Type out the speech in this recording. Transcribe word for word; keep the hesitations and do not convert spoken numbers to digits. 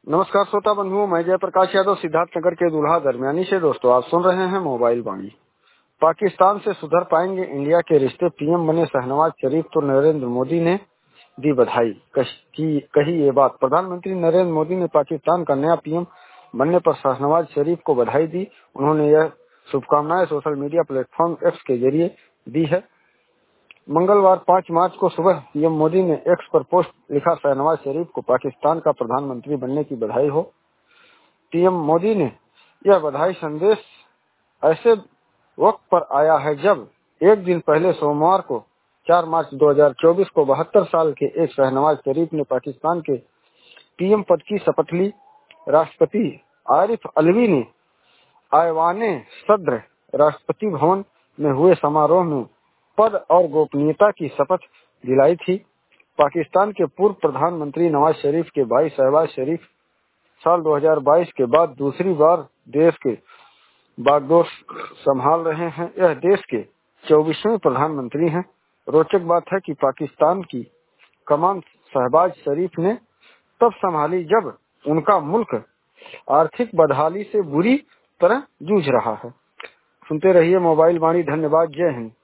नमस्कार श्रोता बंधुओं, मैं जयप्रकाश यादव सिद्धार्थनगर के दूल्हा दरमियानी से। दोस्तों, आप सुन रहे हैं मोबाइल वाणी। पाकिस्तान से सुधर पाएंगे इंडिया के रिश्ते, पीएम बने शहनवाज शरीफ तो नरेंद्र मोदी ने दी बधाई। कही, कही ये बात, प्रधानमंत्री नरेंद्र मोदी ने पाकिस्तान का नया पीएम बनने पर शहनवाज शरीफ को बधाई दी। उन्होंने यह शुभकामनाएं सोशल मीडिया प्लेटफॉर्म एक्स के जरिए दी है। मंगलवार पाँच मार्च को सुबह पीएम मोदी ने एक्स पर पोस्ट लिखा, शहनवाज शरीफ को पाकिस्तान का प्रधानमंत्री बनने की बधाई हो। पीएम मोदी ने यह बधाई संदेश ऐसे वक्त पर आया है जब एक दिन पहले सोमवार को चार मार्च दो हज़ार चौबीस को बहत्तर साल के एक शहनवाज शरीफ ने पाकिस्तान के पीएम पद की शपथ ली। राष्ट्रपति आरिफ अलवी ने आईवाने सद्र राष्ट्रपति भवन में हुए समारोह में पद और गोपनीयता की शपथ दिलाई थी। पाकिस्तान के पूर्व प्रधानमंत्री नवाज शरीफ के भाई शहबाज शरीफ साल दो हज़ार बाईस के बाद दूसरी बार देश के बागडोर संभाल रहे हैं। यह देश के चौबीसवें प्रधानमंत्री हैं। रोचक बात है कि पाकिस्तान की कमान शहबाज शरीफ ने तब संभाली जब उनका मुल्क आर्थिक बदहाली से बुरी तरह जूझ रहा है। सुनते रहिए मोबाइल वाणी। धन्यवाद। जय हिंद।